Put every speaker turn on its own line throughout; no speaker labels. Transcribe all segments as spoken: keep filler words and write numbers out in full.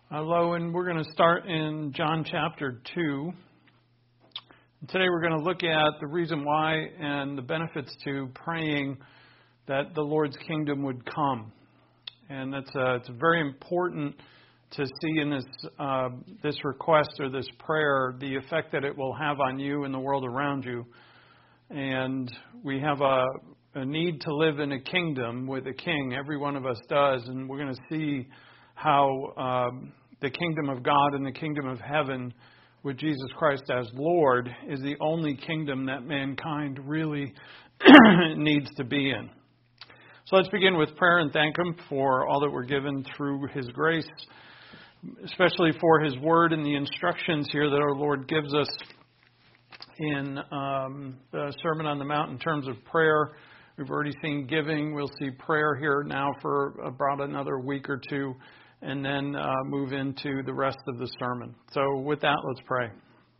Hello, and we're going to start in John chapter two. Today we're going to look at the reason why and the benefits to praying that the Lord's kingdom would come. And that's uh, it's very important to see in this uh, this request or this prayer the effect that it will have on you and the world around you. And we have a, a need to live in a kingdom with a king. Every one of us does, and we're going to see how um, the kingdom of God and the kingdom of heaven with Jesus Christ as Lord is the only kingdom that mankind really needs to be in. So let's begin with prayer and thank Him for all that we're given through His grace, especially for His word and the instructions here that our Lord gives us in um, the Sermon on the Mount in terms of prayer. We've already seen giving. We'll see prayer here now for about another week or two, and then uh, move into the rest of the sermon. So with that, let's pray.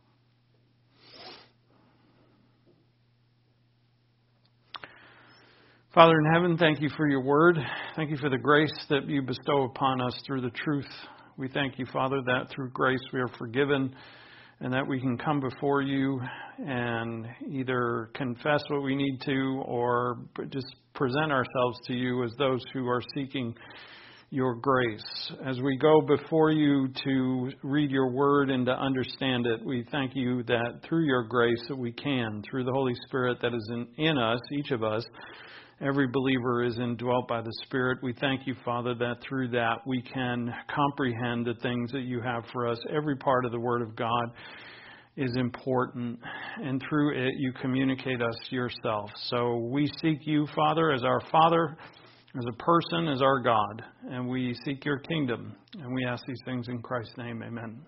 Father in heaven, thank you for your word. Thank you for the grace that you bestow upon us through the truth. We thank you, Father, that through grace we are forgiven and that we can come before you and either confess what we need to or just present ourselves to you as those who are seeking your grace. As we go before you to read your word and to understand it, we thank you that through your grace that we can, through the Holy Spirit that is in, in us, each of us, every believer is indwelt by the Spirit. We thank you, Father, that through that we can comprehend the things that you have for us. Every part of the Word of God is important, and through it you communicate us yourself. So we seek you, Father, as our Father, as a person, as our God, and we seek your kingdom, and we ask these things in Christ's name, amen.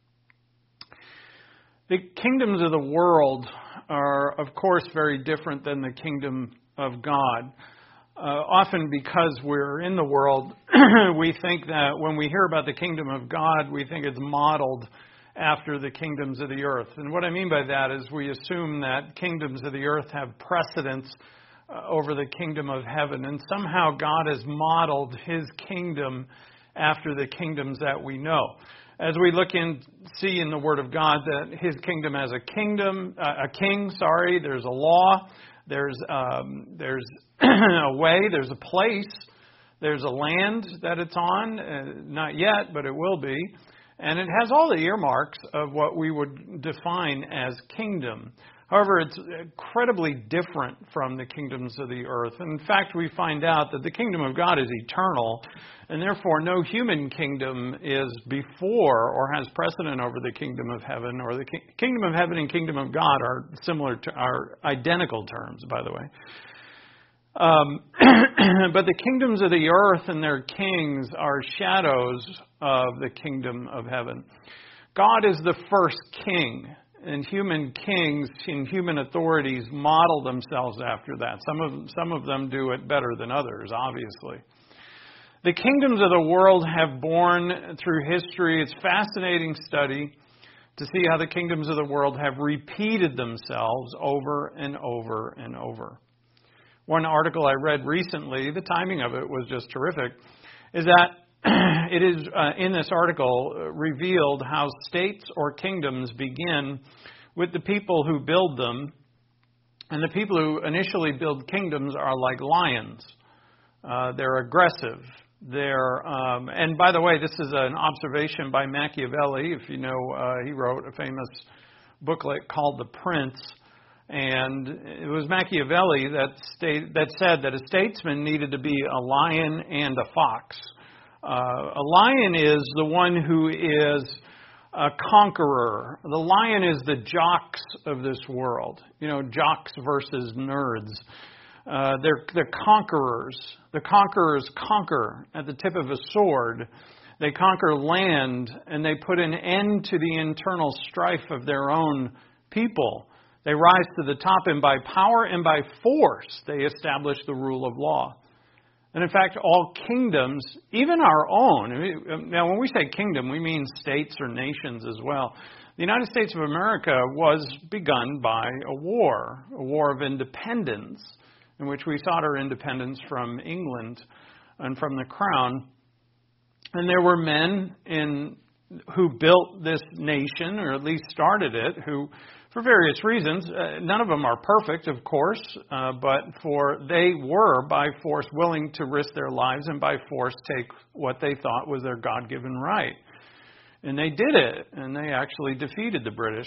The kingdoms of the world are, of course, very different than the kingdom of God. Uh, often because we're in the world, we think that when we hear about the kingdom of God, we think it's modeled after the kingdoms of the earth. And what I mean by that is we assume that kingdoms of the earth have precedence uh, over the kingdom of heaven. And somehow God has modeled his kingdom after the kingdoms that we know. As we look and see in the Word of God that his kingdom has a kingdom, uh, a king, sorry, there's a law, there's um, there's a way, there's a place, there's a land that it's on, uh, not yet, but it will be. And it has all the earmarks of what we would define as kingdom. However, it's incredibly different from the kingdoms of the earth. In fact, we find out that the kingdom of God is eternal, and therefore no human kingdom is before or has precedent over the kingdom of heaven, or the ki- kingdom of heaven and kingdom of God are similar to, are identical terms, by the way. Um, but the kingdoms of the earth and their kings are shadows of the kingdom of heaven. God is the first king, and human kings and human authorities model themselves after that. Some of some of them do it better than others, obviously. The kingdoms of the world have borne through history. It's a fascinating study to see how the kingdoms of the world have repeated themselves over and over and over. One article I read recently, the timing of it was just terrific, is that it is uh, in this article uh, revealed how states or kingdoms begin with the people who build them, and the people who initially build kingdoms are like lions. Uh, they're aggressive. They're um, and by the way, this is an observation by Machiavelli. If you know, uh, he wrote a famous booklet called The Prince. And it was Machiavelli that state, that said that a statesman needed to be a lion and a fox. Uh, a lion is the one who is a conqueror. The lion is the jocks of this world. You know, jocks versus nerds. Uh, they're, they're conquerors. The conquerors conquer at the tip of a sword. They conquer land, and they put an end to the internal strife of their own people. They rise to the top, and by power and by force, they establish the rule of law. And in fact, all kingdoms, even our own, now when we say kingdom, we mean states or nations as well. The United States of America was begun by a war, a war of independence, in which we sought our independence from England and from the crown. And there were men in who built this nation, or at least started it, who, for various reasons, uh, none of them are perfect, of course, uh, but for they were by force willing to risk their lives and by force take what they thought was their God-given right. And they did it, and they actually defeated the British.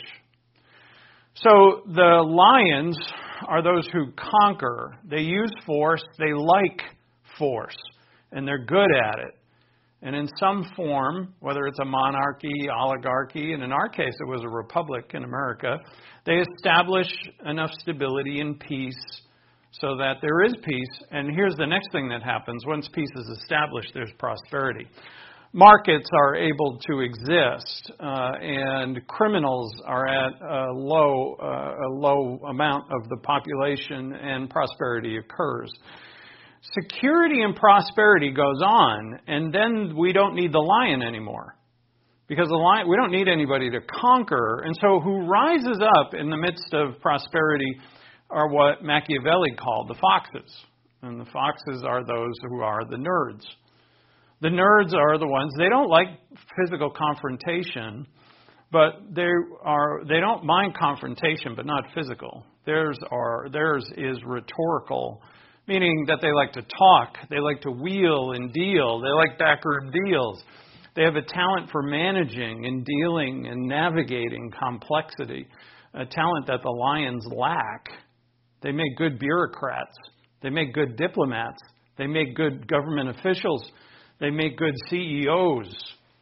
So the lions are those who conquer. They use force. They like force, and they're good at it. And in some form, whether it's a monarchy, oligarchy, and in our case it was a republic in America, they establish enough stability and peace so that there is peace. And here's the next thing that happens. Once peace is established, there's prosperity. Markets are able to exist, uh, and criminals are at a low, uh, a low amount of the population, and prosperity occurs. Security and prosperity goes on, and then we don't need the lion anymore. Because the lion, we don't need anybody to conquer. And so who rises up in the midst of prosperity are what Machiavelli called the foxes. And the foxes are those who are the nerds. The nerds are the ones, they don't like physical confrontation, but they are they don't mind confrontation, but not physical. Theirs are theirs is rhetorical, meaning that they like to talk, they like to wheel and deal, they like backroom deals. They have a talent for managing and dealing and navigating complexity, a talent that the lions lack. They make good bureaucrats, they make good diplomats, they make good government officials, they make good C E Os.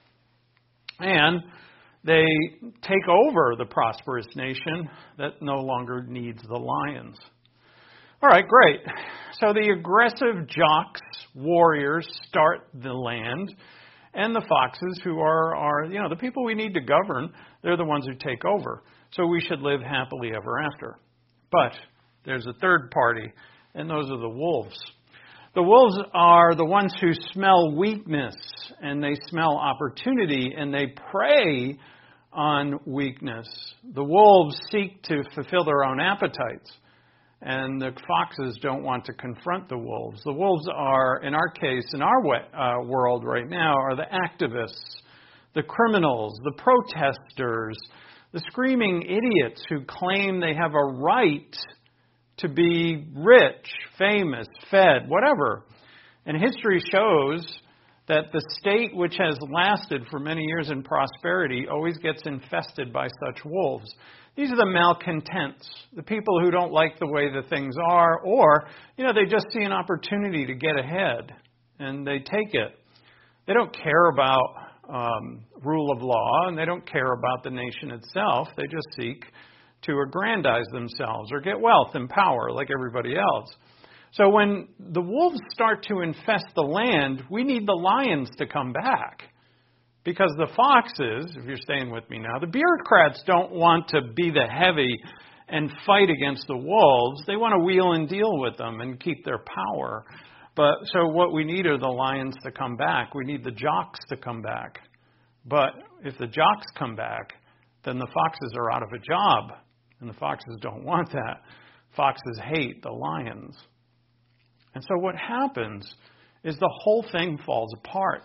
And they take over the prosperous nation that no longer needs the lions. All right, great. So the aggressive jocks, warriors, start the land, and the foxes, who are, are, you know, the people we need to govern, they're the ones who take over. So we should live happily ever after. But there's a third party, and those are the wolves. The wolves are the ones who smell weakness, and they smell opportunity, and they prey on weakness. The wolves seek to fulfill their own appetites, and the foxes don't want to confront the wolves. The wolves are, in our case, in our way, uh, world right now, are the activists, the criminals, the protesters, the screaming idiots who claim they have a right to be rich, famous, fed, whatever. And history shows that the state which has lasted for many years in prosperity always gets infested by such wolves. These are the malcontents, the people who don't like the way the things are, or, you know, they just see an opportunity to get ahead, and they take it. They don't care about um, rule of law, and they don't care about the nation itself. They just seek to aggrandize themselves or get wealth and power like everybody else. So when the wolves start to infest the land, we need the lions to come back. Because the foxes, if you're staying with me now, the bureaucrats don't want to be the heavy and fight against the wolves. They want to wheel and deal with them and keep their power. But so what we need are the lions to come back. We need the jocks to come back. But if the jocks come back, then the foxes are out of a job. And the foxes don't want that. Foxes hate the lions. And so what happens is the whole thing falls apart.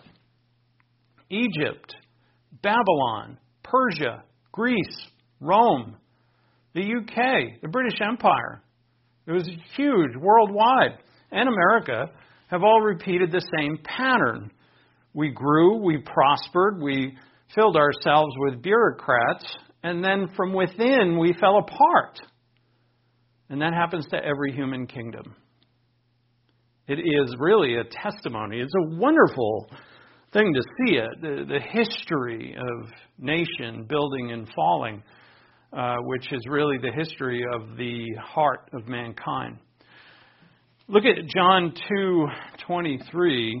Egypt, Babylon, Persia, Greece, Rome, the U K, the British Empire. It was huge worldwide. And America have all repeated the same pattern. We grew, we prospered, we filled ourselves with bureaucrats, and then from within we fell apart. And that happens to every human kingdom. It is really a testimony. It's a wonderful thing to see it, the, the history of nation building and falling, uh, which is really the history of the heart of mankind. Look at John two twenty-three.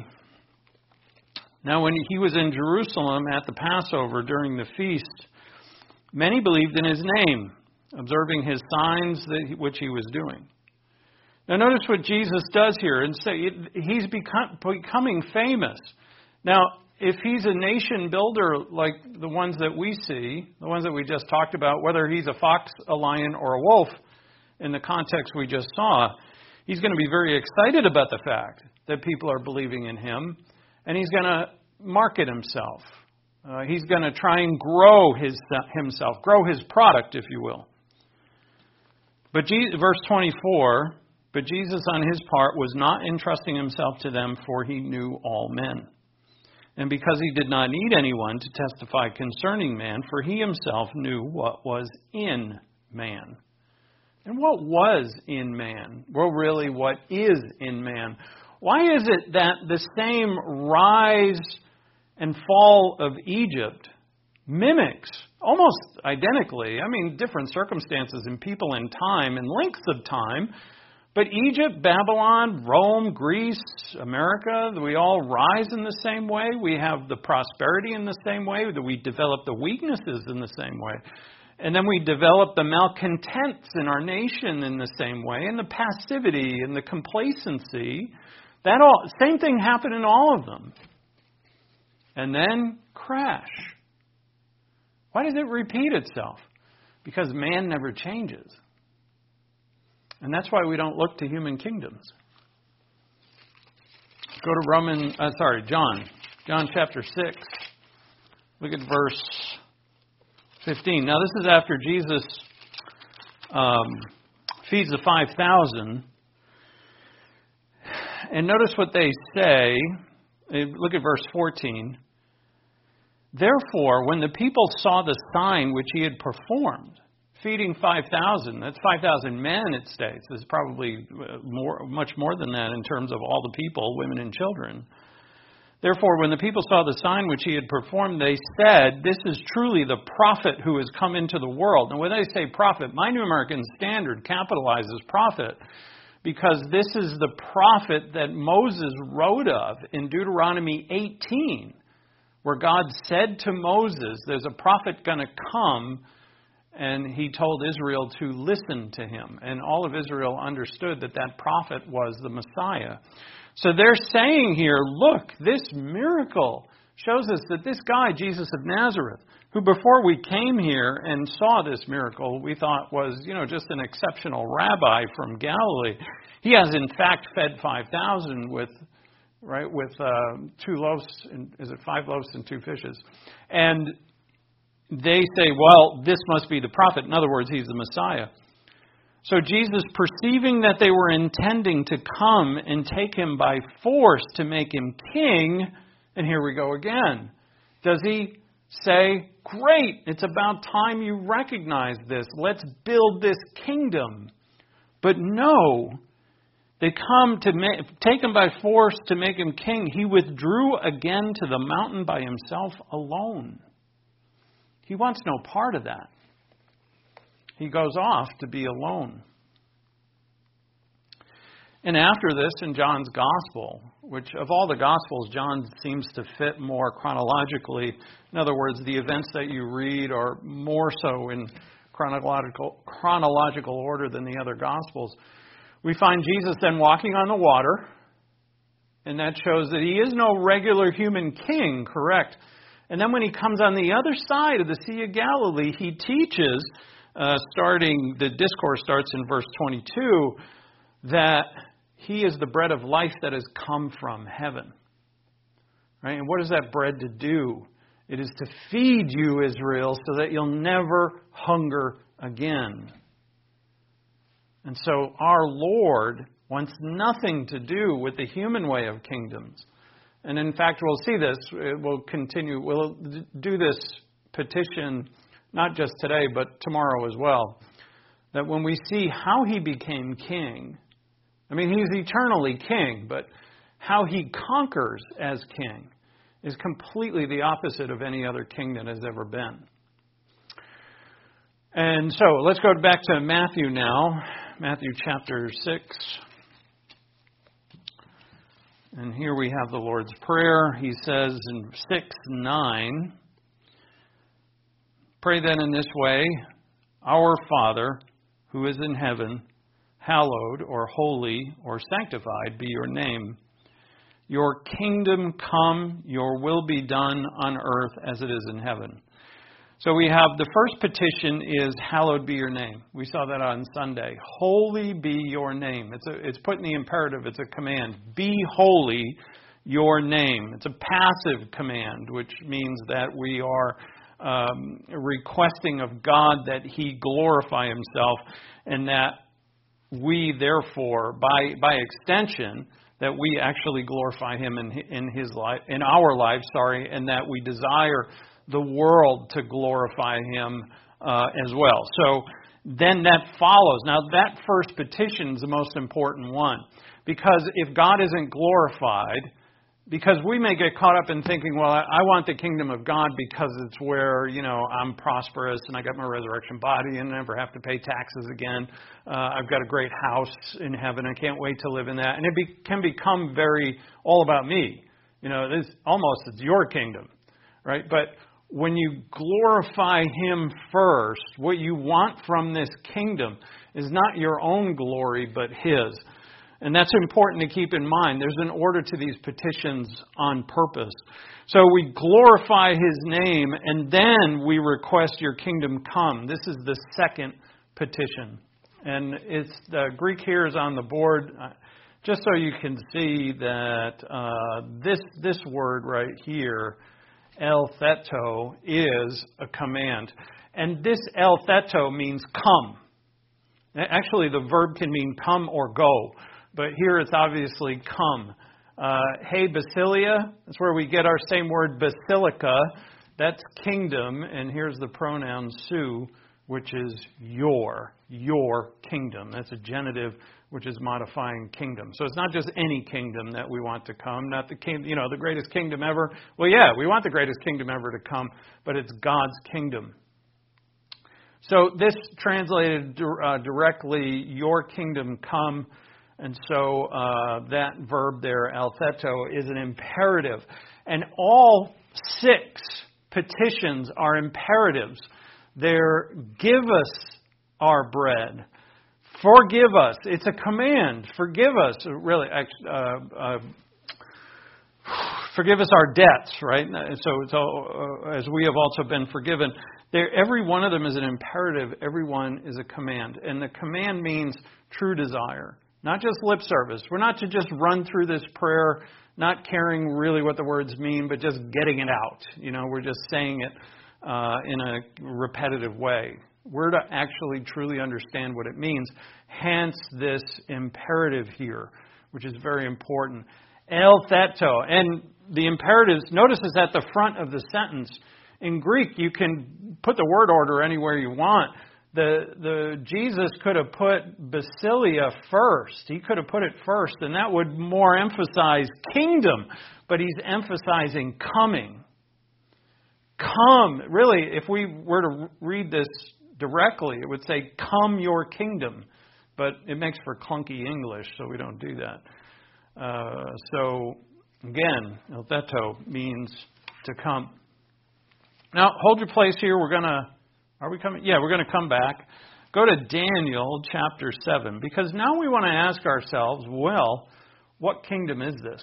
Now, when he was in Jerusalem at the Passover during the feast, many believed in his name, observing his signs that he, which he was doing. Now, notice what Jesus does here. And say he's become, becoming famous. Now, if he's a nation builder like the ones that we see, the ones that we just talked about, whether he's a fox, a lion, or a wolf, in the context we just saw, he's going to be very excited about the fact that people are believing in him. And he's going to market himself. Uh, he's going to try and grow his himself, grow his product, if you will. But Jesus, verse twenty-four, but Jesus on his part was not entrusting himself to them, for he knew all men. And because he did not need anyone to testify concerning man, for he himself knew what was in man. And what was in man? Well, really, what is in man? Why is it that the same rise and fall of Egypt mimics almost identically, I mean, different circumstances and people and time and lengths of time, but Egypt, Babylon, Rome, Greece, America, we all rise in the same way. We have the prosperity in the same way. We develop the weaknesses in the same way. And then we develop the malcontents in our nation in the same way, and the passivity and the complacency. That all same thing happened in all of them. And then crash. Why does it repeat itself? Because man never changes. And that's why we don't look to human kingdoms. Go to Roman, uh, sorry, John. John chapter six. Look at verse fifteen. Now this is after Jesus um, feeds the five thousand. And notice what they say. Look at verse fourteen. Therefore, when the people saw the sign which he had performed, feeding five thousand, that's five thousand men, it states. There's probably more, much more than that in terms of all the people, women and children. Therefore, when the people saw the sign which he had performed, they said, this is truly the prophet who has come into the world. And when they say prophet, my New American Standard capitalizes prophet, because this is the prophet that Moses wrote of in Deuteronomy eighteen, where God said to Moses, there's a prophet going to come, and he told Israel to listen to him. And all of Israel understood that that prophet was the Messiah. So they're saying here, look, this miracle shows us that this guy, Jesus of Nazareth, who before we came here and saw this miracle, we thought was, you know, just an exceptional rabbi from Galilee. He has in fact fed five thousand with, right, with uh, two loaves, and, is it five loaves and two fishes? And they say, well, this must be the prophet. In other words, he's the Messiah. So Jesus, perceiving that they were intending to come and take him by force to make him king, and here we go again. Does he say, great, it's about time you recognize this. Let's build this kingdom. But no, they come to ma- take him by force to make him king. He withdrew again to the mountain by himself alone. He wants no part of that. He goes off to be alone. And after this, in John's Gospel, which of all the Gospels, John seems to fit more chronologically. In other words, the events that you read are more so in chronological, chronological order than the other Gospels. We find Jesus then walking on the water, and that shows that he is no regular human king, correct? And then when he comes on the other side of the Sea of Galilee, he teaches, uh, starting, the discourse starts in verse twenty-two, that he is the bread of life that has come from heaven. Right? And what is that bread to do? It is to feed you, Israel, so that you'll never hunger again. And so our Lord wants nothing to do with the human way of kingdoms. And in fact, we'll see this. We'll continue. We'll do this petition not just today, but tomorrow as well. That when we see how he became king, I mean, he's eternally king, but how he conquers as king is completely the opposite of any other king that has ever been. And so let's go back to Matthew now. Matthew chapter six. And here we have the Lord's Prayer. He says in six nine, pray then in this way, Our Father, who is in heaven, hallowed or holy or sanctified be your name. Your kingdom come, your will be done on earth as it is in heaven. So we have the first petition is, hallowed be your name. We saw that on Sunday. Holy be your name. It's a, it's put in the imperative. It's a command. Be holy. your name. It's a passive command, which means that we are um, requesting of God that He glorify Himself, and that we, therefore, by by extension, that we actually glorify Him in in His life, in our lives, sorry, and that we desire the world to glorify Him uh, as well. So then that follows. Now that first petition is the most important one, because if God isn't glorified, because we may get caught up in thinking, well, I, I want the kingdom of God because it's where, you know, I'm prosperous and I got my resurrection body and I never have to pay taxes again. Uh, I've got a great house in heaven. I can't wait to live in that. And it be, can become very all about me. You know, it's almost it's your kingdom, right? But when you glorify Him first, what you want from this kingdom is not your own glory, but His. And that's important to keep in mind. There's an order to these petitions on purpose. So we glorify His name, and then we request your kingdom come. This is the second petition. And it's the Greek here is on the board, uh, just so you can see that uh, this this word right here, eltheto, is a command. And this eltheto means come. Actually, the verb can mean come or go. But here it's obviously come. Uh, hey, Basilia, that's where we get our same word basilica. That's kingdom. And here's the pronoun su, which is your, your kingdom. That's a genitive, which is modifying kingdom. So it's not just any kingdom that we want to come, not the king, you know, the greatest kingdom ever. Well, yeah, we want the greatest kingdom ever to come, but it's God's kingdom. So this translated uh, directly, your kingdom come. And so uh, that verb there, altheto, is an imperative. And all six petitions are imperatives. They're give us our bread. Forgive us. It's a command. Forgive us. Really, uh, uh, forgive us our debts, right? So it's all, uh, as we have also been forgiven. There, every one of them is an imperative. Every one is a command. And the command means true desire. Not just lip service. We're not to just run through this prayer, not caring really what the words mean, but just getting it out. You know, we're just saying it uh, in a repetitive way. We're to actually truly understand what it means. Hence this imperative here, which is very important. Eltheto. And the imperatives, notice is at the front of the sentence. In Greek, you can put the word order anywhere you want. The the Jesus could have put Basilia first. He could have put it first, and that would more emphasize kingdom. But he's emphasizing coming. Come. Really, if we were to read this directly, it would say, come your kingdom. But it makes for clunky English, so we don't do that. Uh, so, again, eltheto means to come. Now, hold your place here. We're going to... Are we coming? Yeah, we're going to come back. Go to Daniel chapter seven, because now we want to ask ourselves, well, what kingdom is this?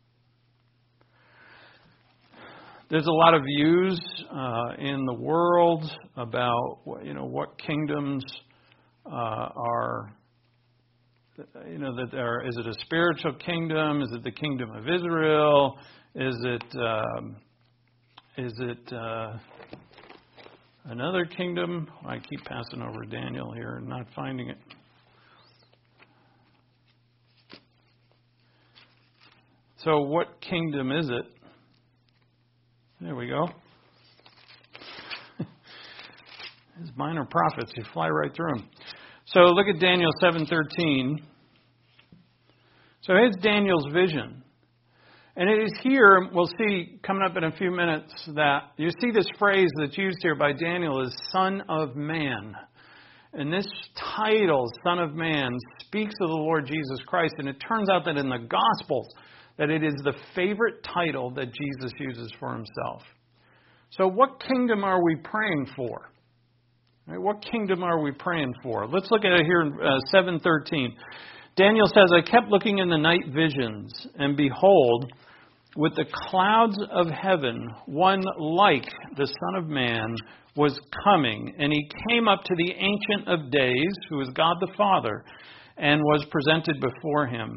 There's a lot of views uh, in the world about, you know, what kingdoms uh, are, you know, that are, is it a spiritual kingdom? Is it the kingdom of Israel? Is it, um, is it, uh, another kingdom? I keep passing over Daniel here and not finding it. So what kingdom is it? There we go. These minor prophets, you fly right through them. So look at Daniel seven thirteen. So here's Daniel's vision. And it is here, we'll see coming up in a few minutes, that you see this phrase that's used here by Daniel is Son of Man. And this title, Son of Man, speaks of the Lord Jesus Christ. And it turns out that in the Gospels, that it is the favorite title that Jesus uses for himself. So what kingdom are we praying for? Right, what kingdom are we praying for? Let's look at it here in uh, seven thirteen. Daniel says, I kept looking in the night visions, and behold, with the clouds of heaven, one like the Son of Man was coming. And he came up to the Ancient of Days, who is God the Father, and was presented before him.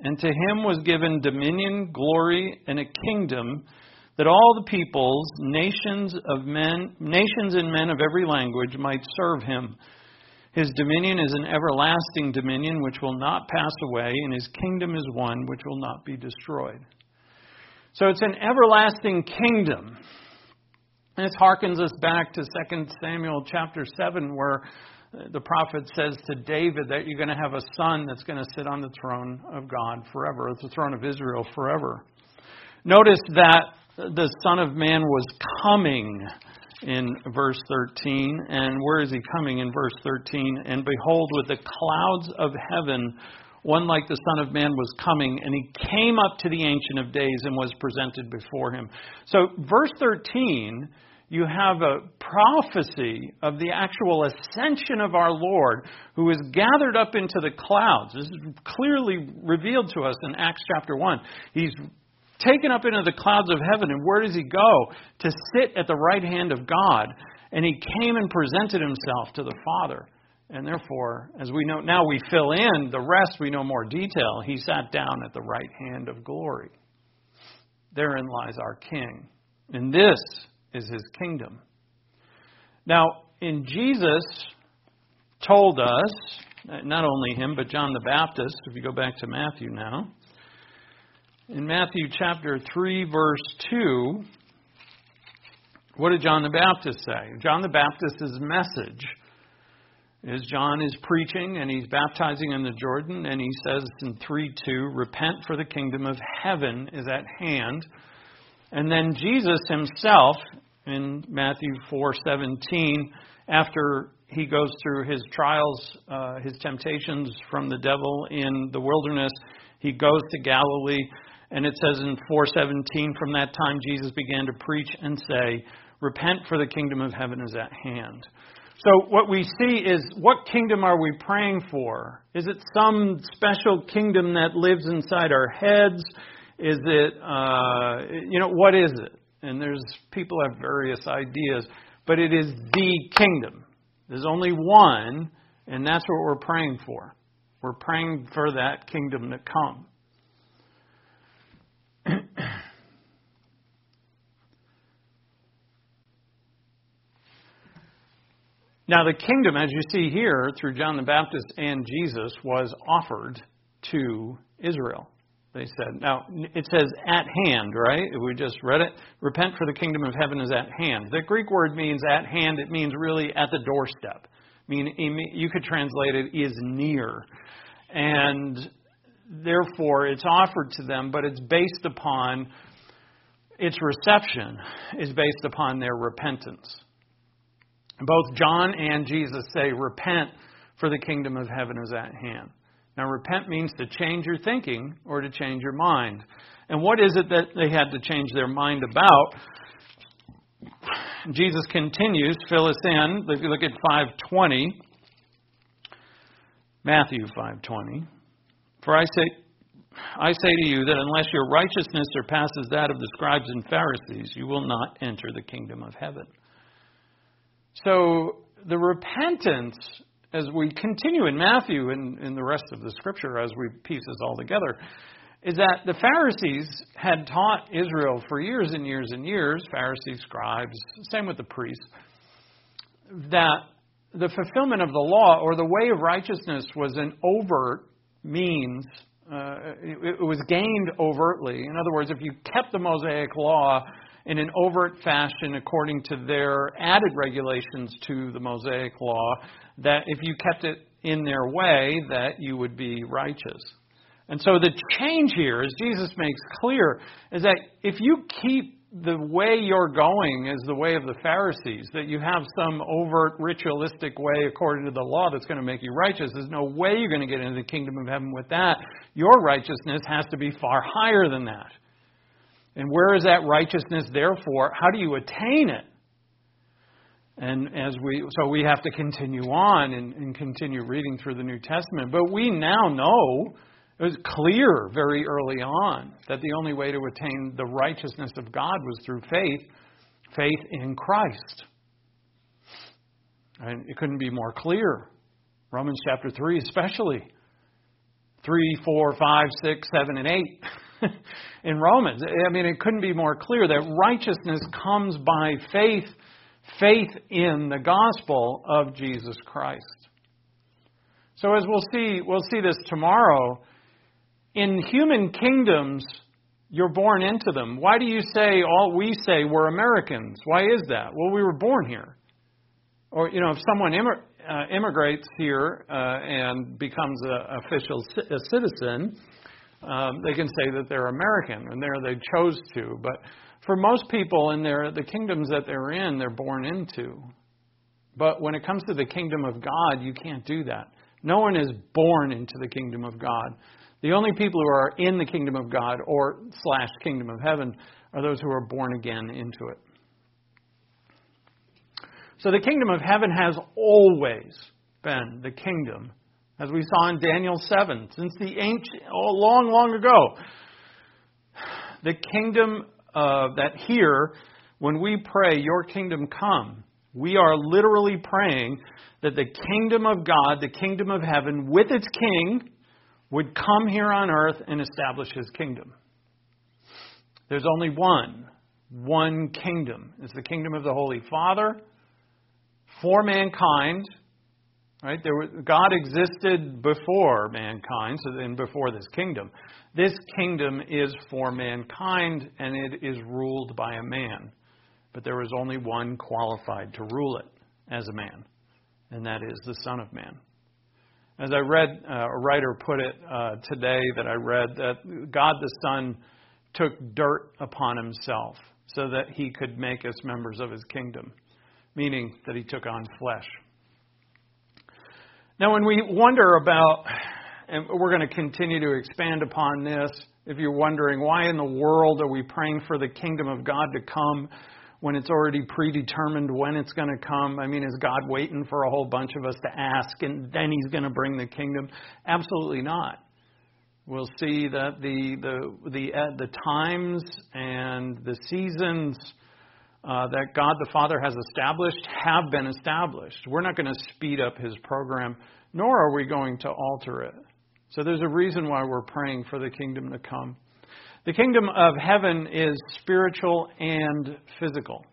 And to him was given dominion, glory, and a kingdom, that all the peoples, nations of men, nations and men of every language might serve him. His dominion is an everlasting dominion which will not pass away, and his kingdom is one which will not be destroyed. So it's an everlasting kingdom. And this harkens us back to Second Samuel chapter seven, where the prophet says to David that you're going to have a son that's going to sit on the throne of God forever, the throne of Israel forever. Notice that the Son of Man was coming in verse thirteen. And where is he coming in verse thirteen? And behold, with the clouds of heaven, one like the Son of Man was coming, and he came up to the Ancient of Days and was presented before him. So verse thirteen, you have a prophecy of the actual ascension of our Lord, who is gathered up into the clouds. This is clearly revealed to us in Acts chapter one. He's taken up into the clouds of heaven, and where does he go? To sit at the right hand of God. And he came and presented himself to the Father. And therefore, as we know, now we fill in the rest, we know more detail. He sat down at the right hand of glory. Therein lies our King. And this is his kingdom. Now, in Jesus told us, not only him, but John the Baptist, if you go back to Matthew now, in Matthew chapter three, verse two, what did John the Baptist say? John the Baptist's message is John is preaching and he's baptizing in the Jordan, and he says in three two, repent, for the kingdom of heaven is at hand. And then Jesus himself, in Matthew four seventeen, after he goes through his trials, uh, his temptations from the devil in the wilderness, he goes to Galilee, and it says in four seventeen, from that time Jesus began to preach and say, repent, for the kingdom of heaven is at hand. So what we see is, what kingdom are we praying for? Is it some special kingdom that lives inside our heads? Is it, uh, you know, what is it? And there's people have various ideas, but it is the kingdom. There's only one, and that's what we're praying for. We're praying for that kingdom to come. Now, the kingdom, as you see here, through John the Baptist and Jesus, was offered to Israel. They said, now, it says at hand, right? We just read it. Repent, for the kingdom of heaven is at hand. The Greek word means at hand. It means really at the doorstep. I mean, you could translate it is near. And therefore, it's offered to them, but it's based upon, its reception is based upon their repentance. Both John and Jesus say, repent, for the kingdom of heaven is at hand. Now, repent means to change your thinking or to change your mind. And what is it that they had to change their mind about? Jesus continues, fill us in. If you look at five twenty, Matthew five twenty. For I say, I say to you that unless your righteousness surpasses that of the scribes and Pharisees, you will not enter the kingdom of heaven. So the repentance, as we continue in Matthew and in the rest of the Scripture, as we piece this all together, is that the Pharisees had taught Israel for years and years and years, Pharisees, scribes, same with the priests, that the fulfillment of the law or the way of righteousness was an overt means. Uh, it, it was gained overtly. In other words, if you kept the Mosaic law in an overt fashion according to their added regulations to the Mosaic law, that if you kept it in their way, that you would be righteous. And so the change here, as Jesus makes clear, is that if you keep the way you're going as the way of the Pharisees, that you have some overt ritualistic way according to the law that's going to make you righteous, there's no way you're going to get into the kingdom of heaven with that. Your righteousness has to be far higher than that. And where is that righteousness, therefore? How do you attain it? And as we, so we have to continue on and, and continue reading through the New Testament. But we now know, it was clear very early on, that the only way to attain the righteousness of God was through faith, faith in Christ. And it couldn't be more clear. Romans chapter three especially. three, four, five, six, seven, and eight in Romans. I mean, it couldn't be more clear that righteousness comes by faith, faith in the gospel of Jesus Christ. So as we'll see, we'll see this tomorrow, in human kingdoms, you're born into them. Why do you say, all we say, we're Americans? Why is that? Well, we were born here. Or, you know, if someone immig- uh, immigrates here uh, and becomes an official c- a citizen, um, they can say that they're American, and there they chose to. But for most people in their the kingdoms that they're in, they're born into. But when it comes to the kingdom of God, you can't do that. No one is born into the kingdom of God. The only people who are in the kingdom of God or slash kingdom of heaven are those who are born again into it. So the kingdom of heaven has always been the kingdom, as we saw in Daniel seven, since the ancient, oh, long, long ago. The kingdom uh, that here, when we pray, your kingdom come, we are literally praying that the kingdom of God, the kingdom of heaven, with its king, would come here on earth and establish his kingdom. There's only one, one kingdom. It's the kingdom of the Holy Father for mankind. Right? There was, God existed before mankind, so then before this kingdom. This kingdom is for mankind, and it is ruled by a man. But there was only one qualified to rule it as a man, and that is the Son of Man. As I read, uh, a writer put it uh, today that I read, that God the Son took dirt upon himself so that he could make us members of his kingdom, meaning that he took on flesh. Now, when we wonder about, and we're going to continue to expand upon this, if you're wondering why in the world are we praying for the kingdom of God to come when it's already predetermined when it's going to come? I mean, is God waiting for a whole bunch of us to ask and then he's going to bring the kingdom? Absolutely not. We'll see that the the the uh, the times and the seasons uh, that God the Father has established have been established. We're not going to speed up his program, nor are we going to alter it. So there's a reason why we're praying for the kingdom to come. The kingdom of heaven is spiritual and physical.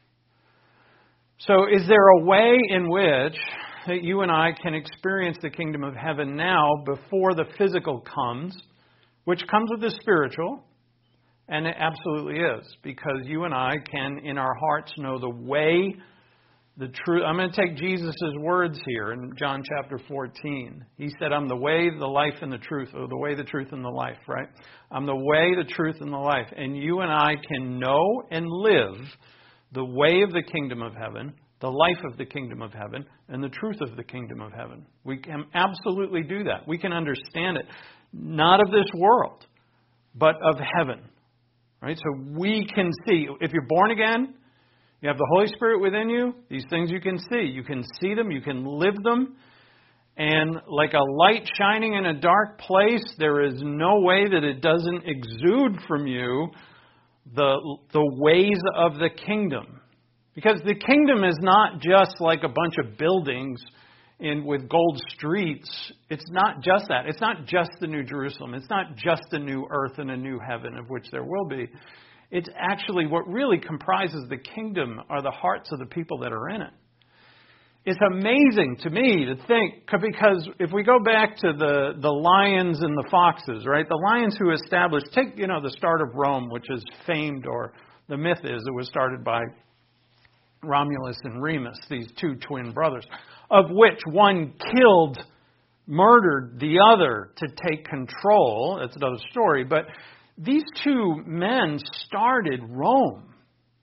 So is there a way in which that you and I can experience the kingdom of heaven now before the physical comes, which comes with the spiritual? And it absolutely is, because you and I can, in our hearts, know the way, the truth. I'm going to take Jesus' words here in John chapter fourteen. He said, I'm the way, the life, and the truth, or the way, the truth, and the life, right? I'm the way, the truth, and the life. And you and I can know and live the way of the kingdom of heaven, the life of the kingdom of heaven, and the truth of the kingdom of heaven. We can absolutely do that. We can understand it, not of this world, but of heaven. Right? So we can see, if you're born again, you have the Holy Spirit within you, these things you can see. You can see them, you can live them. And like a light shining in a dark place, there is no way that it doesn't exude from you the, the ways of the kingdom. Because the kingdom is not just like a bunch of buildings in with gold streets. It's not just that. It's not just the New Jerusalem. It's not just a new earth and a new heaven, of which there will be. It's actually what really comprises the kingdom are the hearts of the people that are in it. It's amazing to me to think, because if we go back to the, the lions and the foxes, right? The lions who established, take, you know, the start of Rome, which is famed, or the myth is it was started by Romulus and Remus, these two twin brothers, of which one killed, murdered the other to take control. That's another story. But these two men started Rome.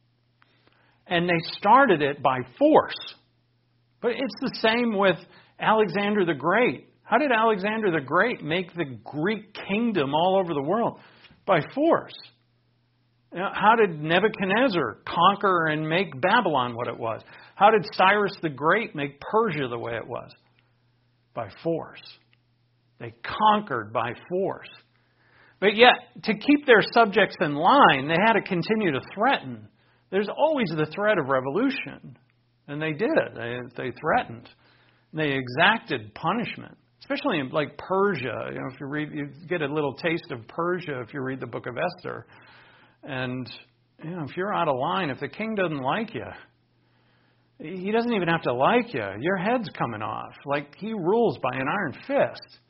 And they started it by force. But it's the same with Alexander the Great. How did Alexander the Great make the Greek kingdom all over the world? By force. You know, how did Nebuchadnezzar conquer and make Babylon what it was? How did Cyrus the Great make Persia the way it was? By force. They conquered by force. But yet, to keep their subjects in line, they had to continue to threaten. There's always the threat of revolution. And they did. They, they threatened. They exacted punishment. especially in like Persia. You know, if you read, you get a little taste of Persia if you read the book of Esther. And you know, if you're out of line, if the king doesn't like you, he doesn't even have to like you. Your head's coming off. Like, he rules by an iron fist.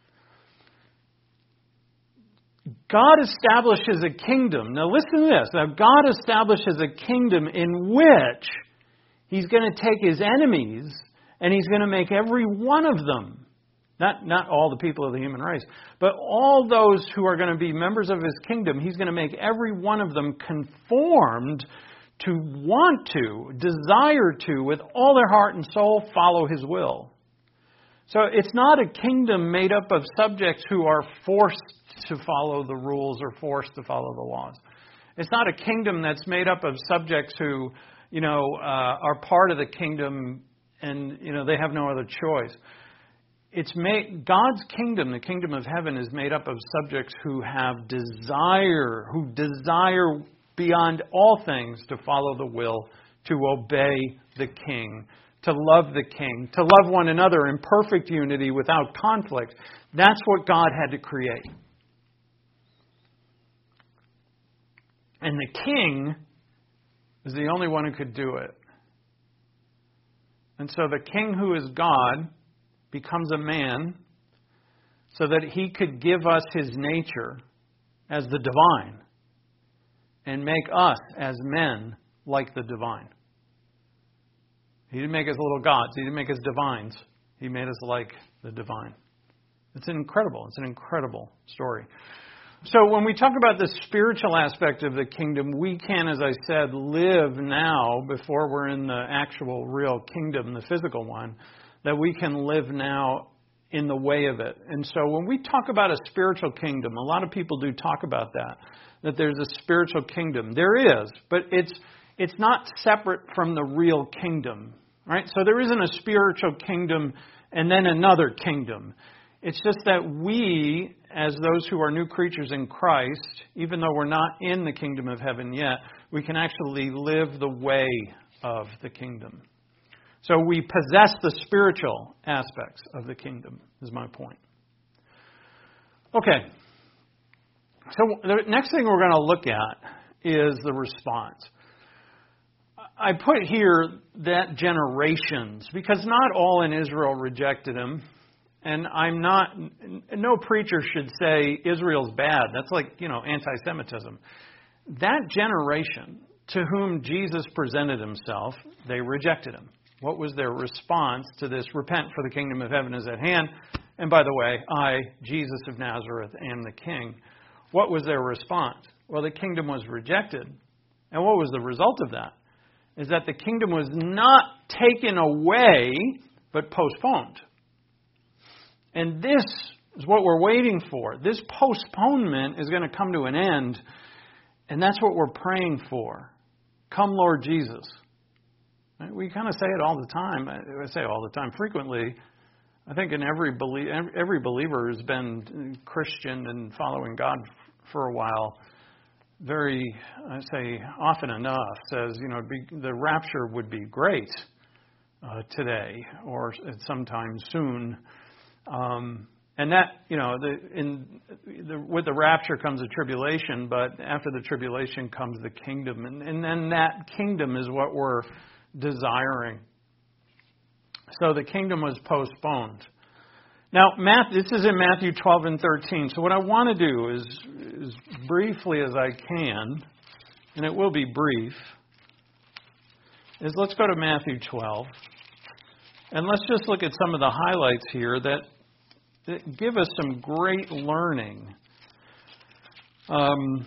God establishes a kingdom. Now listen to this. Now God establishes a kingdom in which He's going to take His enemies and He's going to make every one of them, not, not all the people of the human race, but all those who are going to be members of His kingdom, He's going to make every one of them conformed to want to, desire to, with all their heart and soul, follow His will. So it's not a kingdom made up of subjects who are forced to follow the rules or forced to follow the laws. It's not a kingdom that's made up of subjects who, you know, uh, are part of the kingdom and, you know, they have no other choice. It's made, God's kingdom, the kingdom of heaven, is made up of subjects who have desire, who desire beyond all things to follow the will, to obey the king, to love the king, to love one another in perfect unity without conflict. That's what God had to create. And the king is the only one who could do it. And so the king who is God becomes a man so that he could give us his nature as the divine and make us as men like the divine. He didn't make us little gods. He didn't make us divines. He made us like the divine. It's incredible. It's an incredible story. So when we talk about the spiritual aspect of the kingdom, we can, as I said, live now before we're in the actual real kingdom, the physical one, that we can live now in the way of it. And so when we talk about a spiritual kingdom, a lot of people do talk about that, that there's a spiritual kingdom. There is, but it's it's not separate from the real kingdom, right? So there isn't a spiritual kingdom and then another kingdom. It's just that we, as those who are new creatures in Christ, even though we're not in the kingdom of heaven yet, we can actually live the way of the kingdom. So we possess the spiritual aspects of the kingdom, is my point. Okay. So the next thing we're going to look at is the response. I put here that generations, because not all in Israel rejected him. And I'm not, no preacher should say Israel's bad. That's like, you know, anti-Semitism. That generation to whom Jesus presented himself, they rejected him. What was their response to this? Repent, for the kingdom of heaven is at hand. And by the way, I, Jesus of Nazareth, am the king. What was their response? Well, the kingdom was rejected. And what was the result of that? Is that the kingdom was not taken away, but postponed. And this is what we're waiting for. This postponement is going to come to an end. And that's what we're praying for. Come, Lord Jesus. We kind of say it all the time. I say it all the time, frequently. I think in every belie- every believer who's been Christian and following God for a while, very, I say often enough, says, you know, be, the rapture would be great uh, today or sometime soon. Um, and that, you know, the, in the, with the rapture comes a tribulation, but after the tribulation comes the kingdom. And, and then that kingdom is what we're desiring. So the kingdom was postponed. Now, Matt, this is in Matthew twelve and thirteen. So what I want to do is, as briefly as I can, and it will be brief, is let's go to Matthew twelve. And let's just look at some of the highlights here that, that give us some great learning. Um,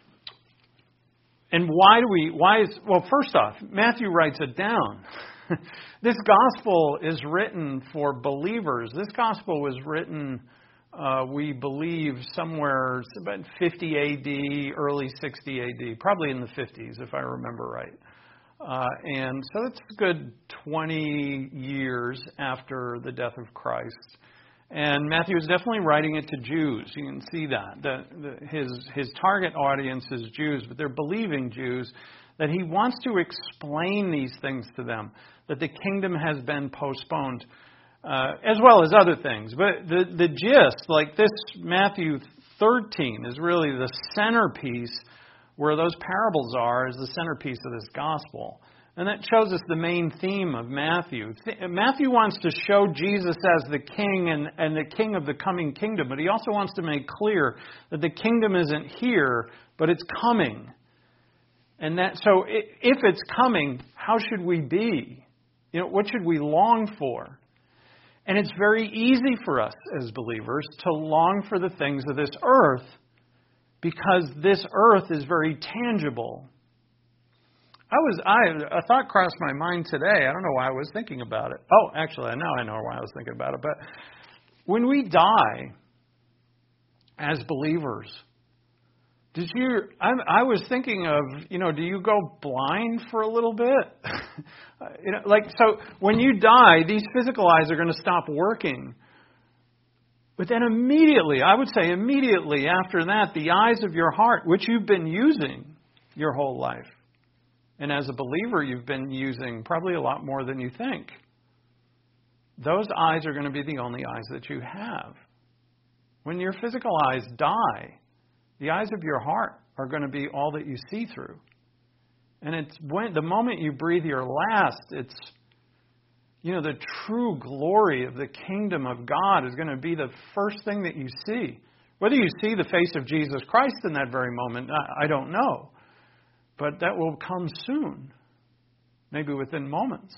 and why do we, why is, well, first off, Matthew writes it down. This gospel is written for believers. This gospel was written, uh, we believe, somewhere about fifty A D, early sixty A D, probably in the fifties, if I remember right. Uh, and so that's a good twenty years after the death of Christ. And Matthew is definitely writing it to Jews. You can see that. The, the, his, his target audience is Jews, but they're believing Jews, that he wants to explain these things to them, that the kingdom has been postponed. uh, as well as other things. But the, the gist, like this Matthew thirteen is really the centerpiece, where those parables are, is the centerpiece of this gospel. And that shows us the main theme of Matthew. Matthew wants to show Jesus as the king and, and the king of the coming kingdom, but he also wants to make clear that the kingdom isn't here, but it's coming. And that so if it's coming, how should we be? You know, what should we long for? And it's very easy for us as believers to long for the things of this earth, because this earth is very tangible. I was I a thought crossed my mind today. I don't know why I was thinking about it. Oh, actually, now I know why I was thinking about it. But when we die as believers, did you? I, I was thinking of, you know, do you go blind for a little bit? you know, like so. When you die, these physical eyes are going to stop working. But then immediately, I would say immediately after that, the eyes of your heart, which you've been using your whole life, and as a believer, you've been using probably a lot more than you think. Those eyes are going to be the only eyes that you have. When your physical eyes die, the eyes of your heart are going to be all that you see through. And it's when the moment you breathe your last, it's, you know, the true glory of the kingdom of God is going to be the first thing that you see. Whether you see the face of Jesus Christ in that very moment, I don't know. But that will come soon, maybe within moments.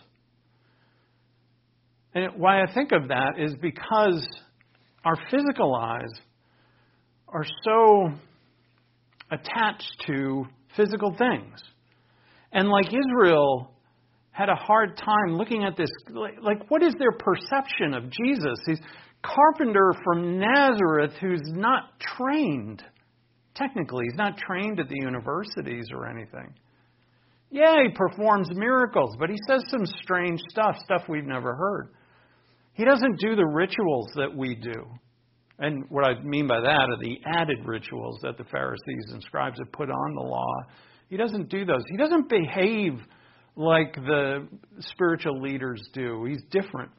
And why I think of that is because our physical eyes are so attached to physical things. And like Israel had a hard time looking at this, like what is their perception of Jesus? He's carpenter from Nazareth who's not trained. Technically, he's not trained at the universities or anything. Yeah, he performs miracles, but he says some strange stuff, stuff we've never heard. He doesn't do the rituals that we do. And what I mean by that are the added rituals that the Pharisees and scribes have put on the law. He doesn't do those. He doesn't behave like the spiritual leaders do. He's different.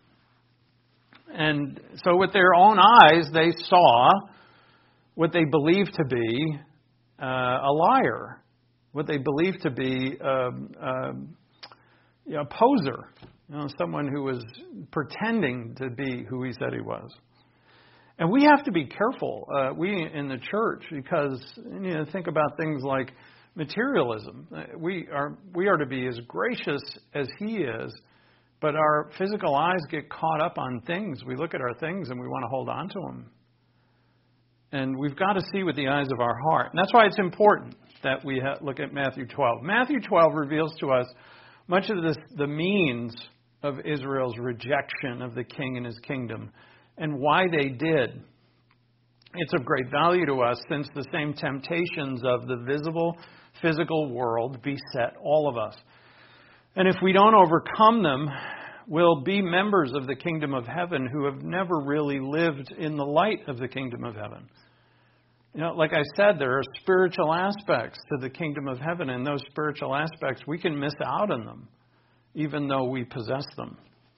And so with their own eyes, they saw what they believed to be uh, a liar, what they believed to be um, um, you know, a poser, you know, someone who was pretending to be who he said he was. And we have to be careful, uh, we in the church, because you know, think about things like materialism. We are we are to be as gracious as he is, but our physical eyes get caught up on things. We look at our things and we want to hold on to them. And we've got to see with the eyes of our heart. And that's why it's important that we ha- look at Matthew twelve. Matthew twelve reveals to us much of this, the means of Israel's rejection of the king and his kingdom and why they did. It's of great value to us since the same temptations of the visible, physical world beset all of us. And if we don't overcome them, we'll be members of the kingdom of heaven who have never really lived in the light of the kingdom of heaven. You know, like I said, there are spiritual aspects to the kingdom of heaven, and those spiritual aspects, we can miss out on them, even though we possess them.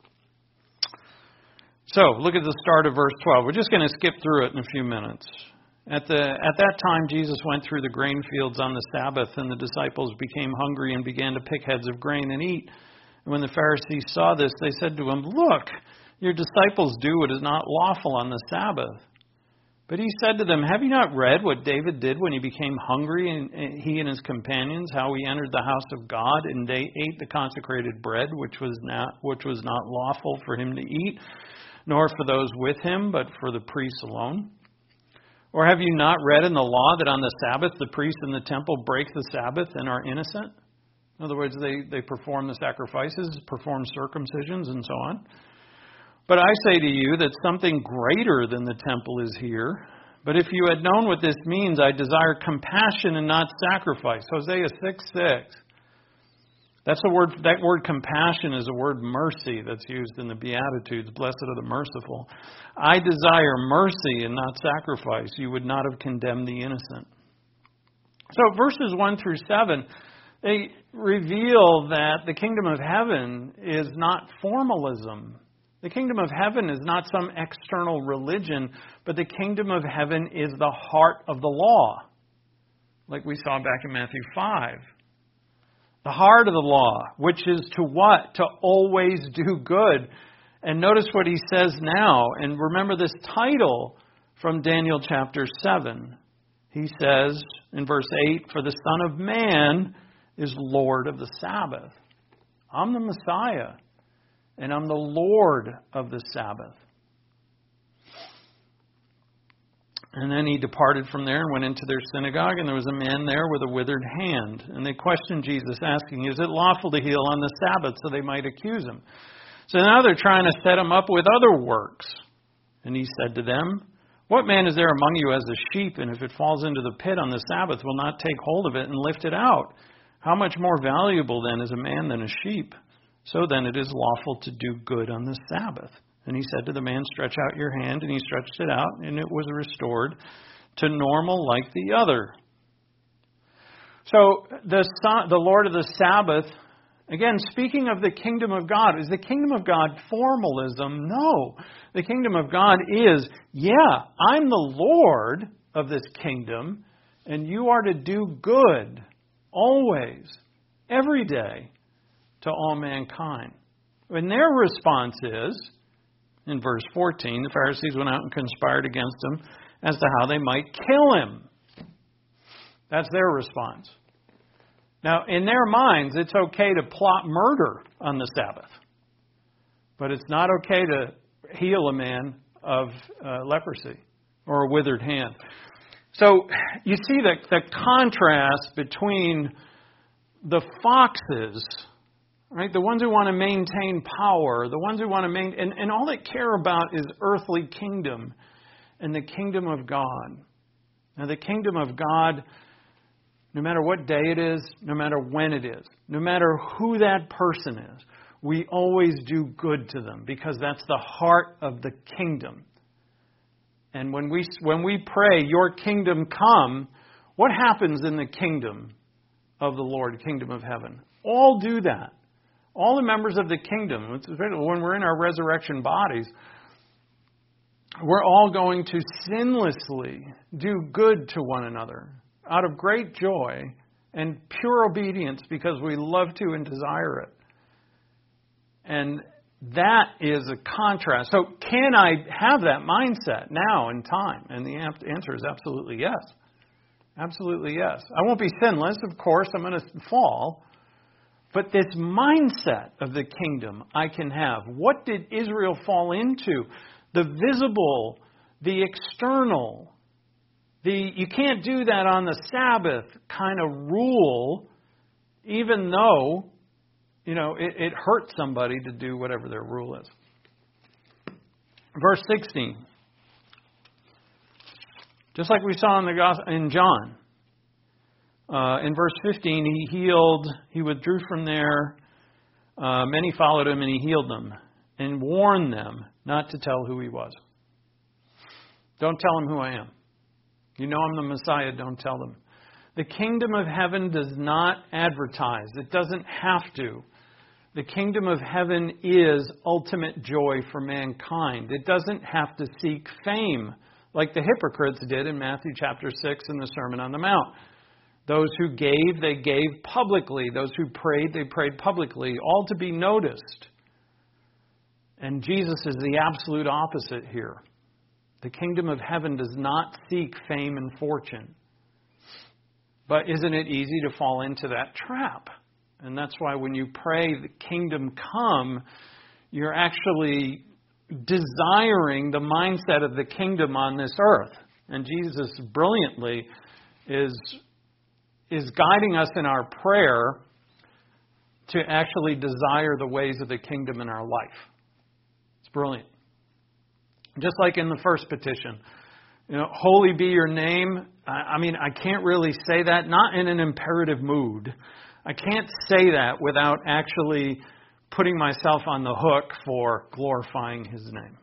So, look at the start of verse twelve. We're just going to skip through it in a few minutes. At the at that time, Jesus went through the grain fields on the Sabbath, and the disciples became hungry and began to pick heads of grain and eat. And when the Pharisees saw this, they said to him, "Look, your disciples do what is not lawful on the Sabbath." But he said to them, "Have you not read what David did when he became hungry, and he and his companions, how he entered the house of God, and they ate the consecrated bread, which was not which was not lawful for him to eat, nor for those with him, but for the priests alone? Or have you not read in the law that on the Sabbath the priests in the temple break the Sabbath and are innocent?" In other words, they, they perform the sacrifices, perform circumcisions, and so on. "But I say to you that something greater than the temple is here. But if you had known what this means, I desire compassion and not sacrifice." Hosea six six. That's the word. That word compassion is a word mercy that's used in the Beatitudes. Blessed are the merciful. "I desire mercy and not sacrifice. You would not have condemned the innocent." So verses one through seven, they reveal that the kingdom of heaven is not formalism. The kingdom of heaven is not some external religion, but the kingdom of heaven is the heart of the law, like we saw back in Matthew five. The heart of the law, which is to what? To always do good. And notice what he says now, and remember this title from Daniel chapter seven. He says in verse eight, "For the Son of Man is Lord of the Sabbath." I'm the Messiah, and I'm the Lord of the Sabbath. And then he departed from there and went into their synagogue, and there was a man there with a withered hand. And they questioned Jesus, asking, "Is it lawful to heal on the Sabbath?" So they might accuse him. So now they're trying to set him up with other works. And he said to them, "What man is there among you as a sheep, and if it falls into the pit on the Sabbath, will not take hold of it and lift it out? How much more valuable then is a man than a sheep? So then it is lawful to do good on the Sabbath." And he said to the man, "Stretch out your hand." And he stretched it out, and it was restored to normal like the other. So the son, the Lord of the Sabbath, again, speaking of the kingdom of God, is the kingdom of God formalism? No. The kingdom of God is, yeah, I'm the Lord of this kingdom, and you are to do good always, every day, to all mankind. And their response is, in verse fourteen, the Pharisees went out and conspired against him as to how they might kill him. That's their response. Now, in their minds, it's okay to plot murder on the Sabbath. But it's not okay to heal a man of uh, leprosy or a withered hand. So you see the, the contrast between the foxes, right? The ones who want to maintain power, the ones who want to maintain, and, and all they care about is earthly kingdom, and the kingdom of God. Now, the kingdom of God, no matter what day it is, no matter when it is, no matter who that person is, we always do good to them because that's the heart of the kingdom. And when we when we pray, "Your kingdom come," what happens in the kingdom of the Lord, kingdom of heaven? All do that. All the members of the kingdom, when we're in our resurrection bodies, we're all going to sinlessly do good to one another out of great joy and pure obedience because we love to and desire it. And that is a contrast. So can I have that mindset now in time? And the answer is absolutely yes. Absolutely yes. I won't be sinless, of course. I'm going to fall. But this mindset of the kingdom I can have. What did Israel fall into? The visible, the external. The you can't do that on the Sabbath kind of rule, even though, you know, it, it hurts somebody to do whatever their rule is. Verse sixteen. Just like we saw in the gospel, in John. Uh, in verse fifteen, he healed, he withdrew from there. Uh, many followed him and he healed them and warned them not to tell who he was. Don't tell them who I am. You know I'm the Messiah, don't tell them. The kingdom of heaven does not advertise. It doesn't have to. The kingdom of heaven is ultimate joy for mankind. It doesn't have to seek fame like the hypocrites did in Matthew chapter six in the Sermon on the Mount. Those who gave, they gave publicly. Those who prayed, they prayed publicly, all to be noticed. And Jesus is the absolute opposite here. The kingdom of heaven does not seek fame and fortune. But isn't it easy to fall into that trap? And that's why when you pray, the kingdom come, you're actually desiring the mindset of the kingdom on this earth. And Jesus brilliantly is, is guiding us in our prayer to actually desire the ways of the kingdom in our life. It's brilliant. Just like in the first petition. You know, holy be your name. I, I mean, I can't really say that, not in an imperative mood. I can't say that without actually putting myself on the hook for glorifying His name.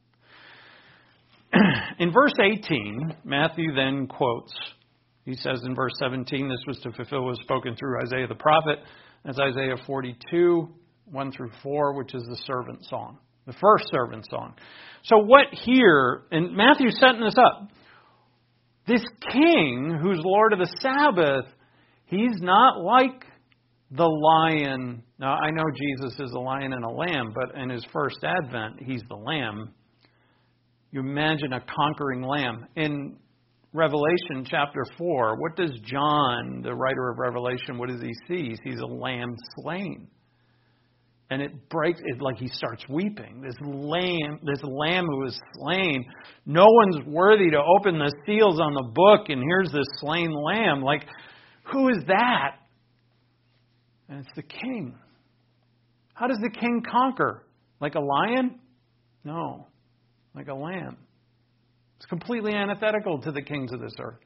In verse eighteen, Matthew then quotes, he says in verse seventeen, this was to fulfill what was spoken through Isaiah the prophet. That's Isaiah forty-two, one through four, which is the servant song. The first servant song. So what here, and Matthew's setting this up, this king who's Lord of the Sabbath, he's not like the lion. Now, I know Jesus is a lion and a lamb, but in his first advent, he's the lamb. You imagine a conquering lamb. In Revelation chapter four, what does John, the writer of Revelation, what does he see? He sees a lamb slain. And it breaks, it like he starts weeping. This lamb, this lamb who was slain, no one's worthy to open the seals on the book, and here's this slain lamb. Like, who is that? And it's the king. How does the king conquer? Like a lion? No. Like a lamb. It's completely antithetical to the kings of this earth.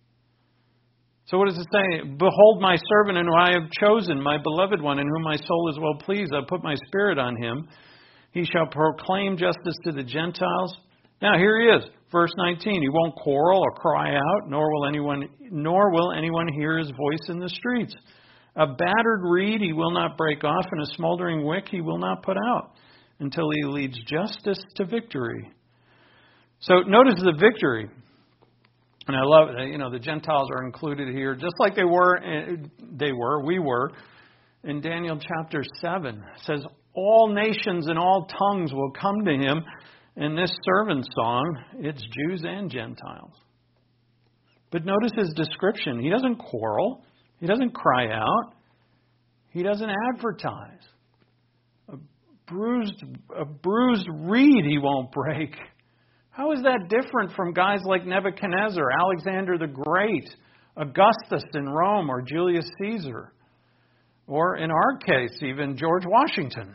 So what does it say? Behold my servant in whom I have chosen, my beloved one, in whom my soul is well pleased. I put my spirit on him. He shall proclaim justice to the Gentiles. Now here he is, verse nineteen. He won't quarrel or cry out, nor will anyone, nor will anyone hear his voice in the streets. A battered reed he will not break off, and a smoldering wick he will not put out, until he leads justice to victory. So notice the victory. And I love it. You know, the Gentiles are included here, just like they were, they were, we were, in Daniel chapter seven. It says, all nations and all tongues will come to him. In this servant song, it's Jews and Gentiles. But notice his description. He doesn't quarrel. He doesn't cry out. He doesn't advertise. A bruised, a bruised reed he won't break. How is that different from guys like Nebuchadnezzar, Alexander the Great, Augustus in Rome, or Julius Caesar? Or in our case, even George Washington,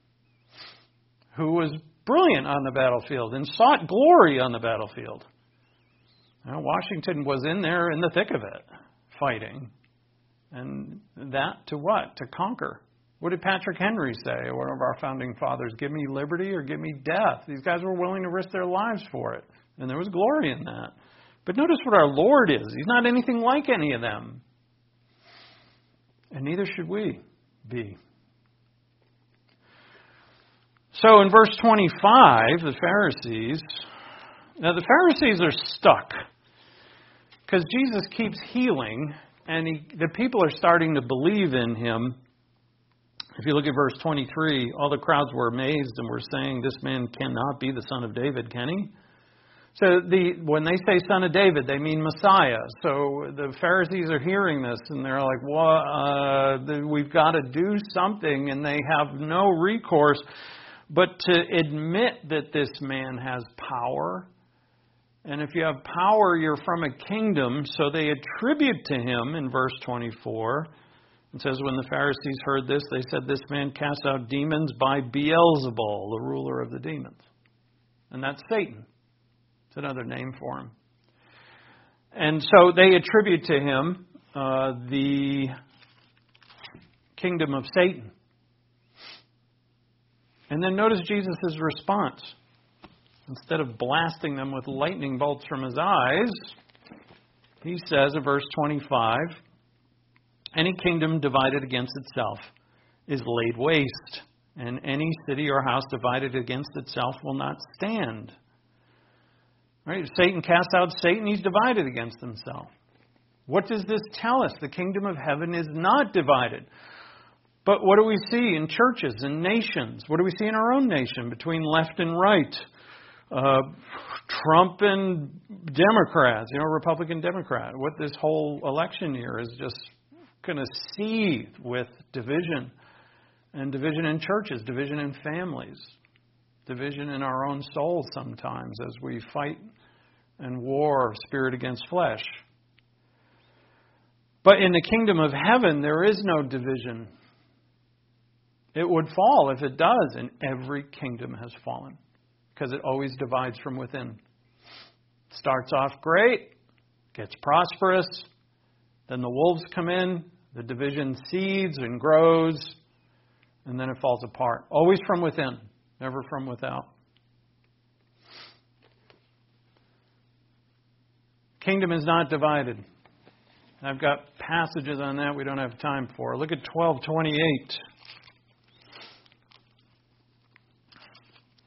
who was brilliant on the battlefield and sought glory on the battlefield. Now, Washington was in there in the thick of it, fighting. And that to what? To conquer. What did Patrick Henry say, one of our founding fathers? Give me liberty or give me death. These guys were willing to risk their lives for it. And there was glory in that. But notice what our Lord is. He's not anything like any of them. And neither should we be. So in verse twenty-five, the Pharisees, now the Pharisees are stuck. Because Jesus keeps healing, and he, the people are starting to believe in him. If you look at verse twenty-three, all the crowds were amazed and were saying, this man cannot be the son of David, can he? So the when they say son of David, they mean Messiah. So the Pharisees are hearing this and they're like, well, uh, we've got to do something. And they have no recourse but to admit that this man has power. And if you have power, you're from a kingdom. So they attribute to him in verse twenty-four. It says, when the Pharisees heard this, they said, this man casts out demons by Beelzebul, the ruler of the demons. And that's Satan. It's another name for him. And so they attribute to him uh, the kingdom of Satan. And then notice Jesus' response. Instead of blasting them with lightning bolts from his eyes, he says in verse twenty-five, any kingdom divided against itself is laid waste, and any city or house divided against itself will not stand. Right? If Satan casts out Satan, he's divided against himself. What does this tell us? The kingdom of heaven is not divided. But what do we see in churches and nations? What do we see in our own nation between left and right? Uh, Trump and Democrats, you know, Republican Democrat. What this whole election year is just going to seethe with division, and division in churches, division in families, division in our own souls sometimes as we fight and war spirit against flesh. But in the kingdom of heaven, there is no division. It would fall if it does, and every kingdom has fallen because it always divides from within. Starts off great, gets prosperous. Then the wolves come in, the division seeds and grows, and then it falls apart. Always from within, never from without. Kingdom is not divided. I've got passages on that we don't have time for. Look at twelve twenty-eight.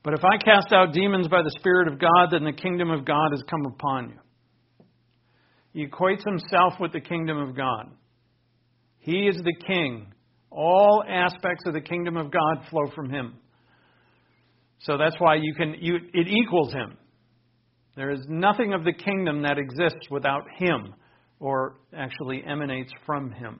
But if I cast out demons by the Spirit of God, then the kingdom of God has come upon you. He equates himself with the kingdom of God. He is the king. All aspects of the kingdom of God flow from him. So that's why you can you, it equals him. There is nothing of the kingdom that exists without him, or actually emanates from him.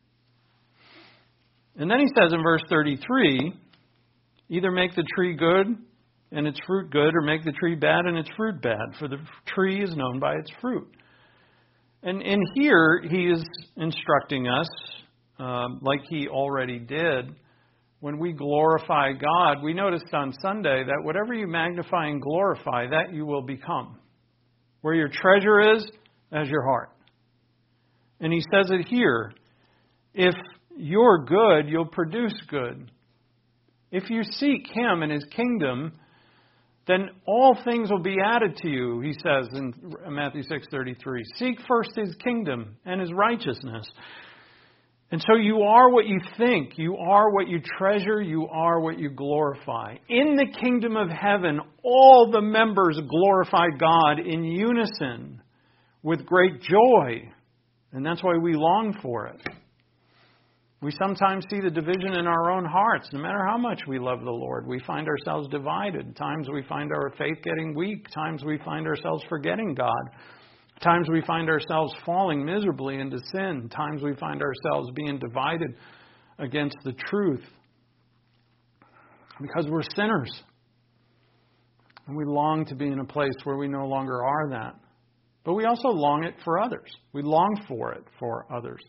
And then he says in verse thirty-three, either make the tree good and its fruit good, or make the tree bad and its fruit bad, for the tree is known by its fruit. And in here, he is instructing us, um, like he already did, when we glorify God. We noticed on Sunday that whatever you magnify and glorify, that you will become. Where your treasure is, as your heart. And he says it here, if you're good, you'll produce good. If you seek him and his kingdom, then all things will be added to you, he says in Matthew six thirty-three. Seek first his kingdom and his righteousness. And so you are what you think. You are what you treasure. You are what you glorify. In the kingdom of heaven, all the members glorify God in unison with great joy. And that's why we long for it. We sometimes see the division in our own hearts. No matter how much we love the Lord, we find ourselves divided. Times we find our faith getting weak. Times we find ourselves forgetting God. Times we find ourselves falling miserably into sin. Times we find ourselves being divided against the truth. Because we're sinners. And we long to be in a place where we no longer are that. But we also long it for others. We long for it for others.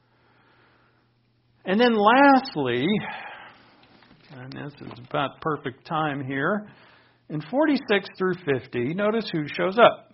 And then lastly, and this is about perfect time here, in forty-six through fifty, notice who shows up.